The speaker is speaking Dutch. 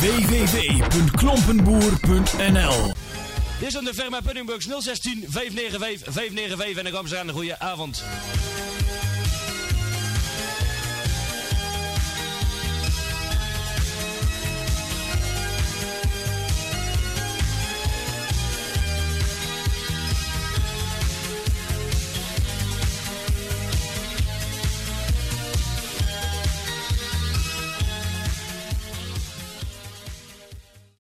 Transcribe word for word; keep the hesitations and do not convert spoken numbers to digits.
w w w punt klompenboer punt n l. Dit is aan de firma Puddingbugs nul zestien vijf negen vijf vijf negen vijf en dan komen ze aan de goede avond.